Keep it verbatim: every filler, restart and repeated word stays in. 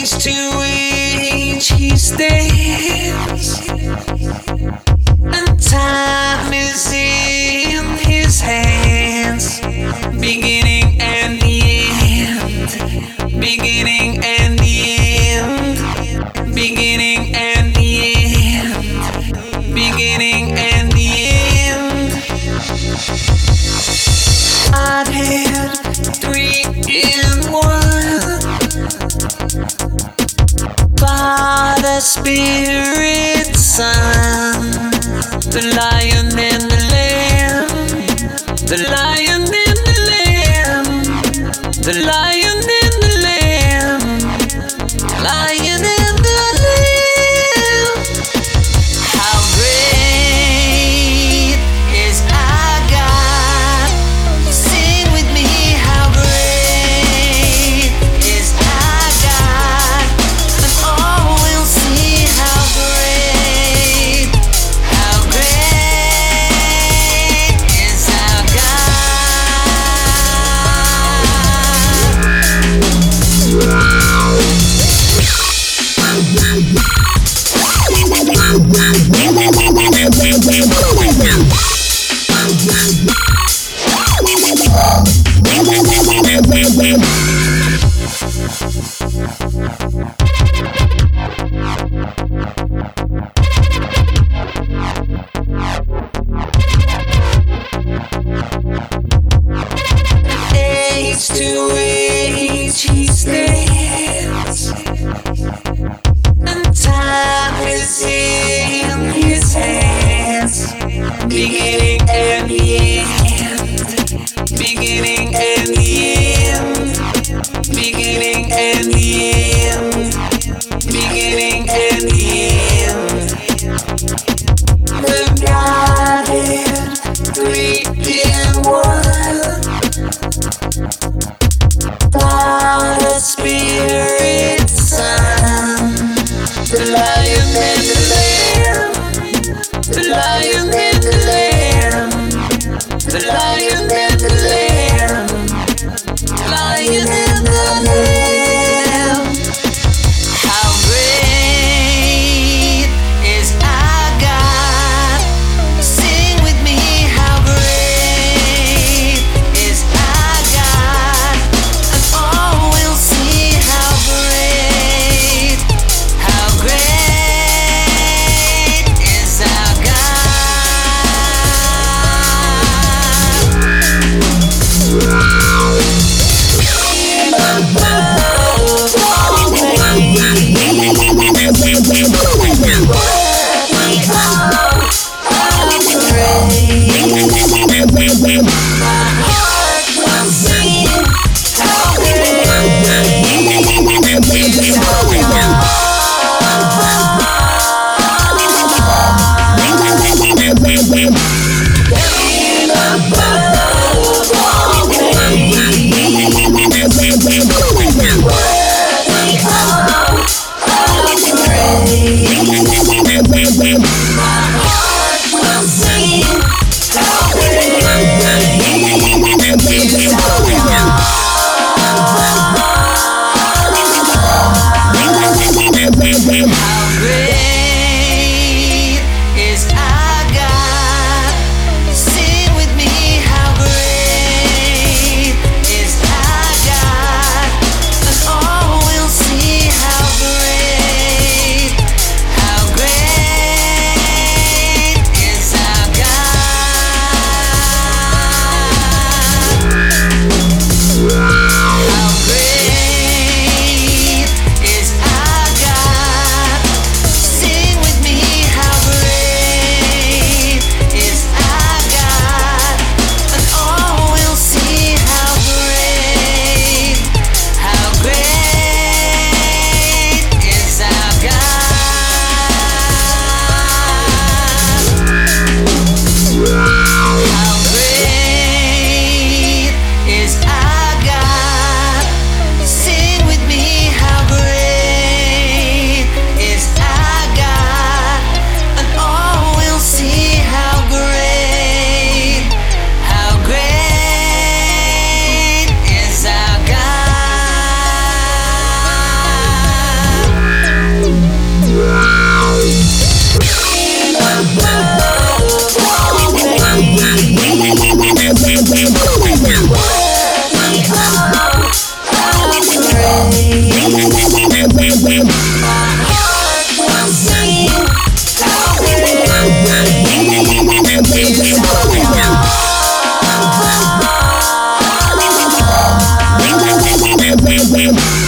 age to age he stands, and time is in his hands. Beginning and the end, beginning and the end, beginning and the end, beginning and the end. Godhead, three in one. Father, Spirit, Son, the Lion and the Lamb, the Lion and the Lamb, the Lion and the Lamb, Lion and the Lamb. How great is our God? Sing with me, how great is our God? And all will see how great, how great is our age to age he stands, and time is in his hands. Beginning and the end, beginning and the end, beginning and the end, beginning and the end. The Godhead, three in one. Father, Spirit, Son, the Lion and the Lamb, the Lion and the Lamb, the Lion and the Lamb, Lion and the Lamb. How great is our God? Sing with me, how great is our God? And all will see how great, how great is our God. Memories.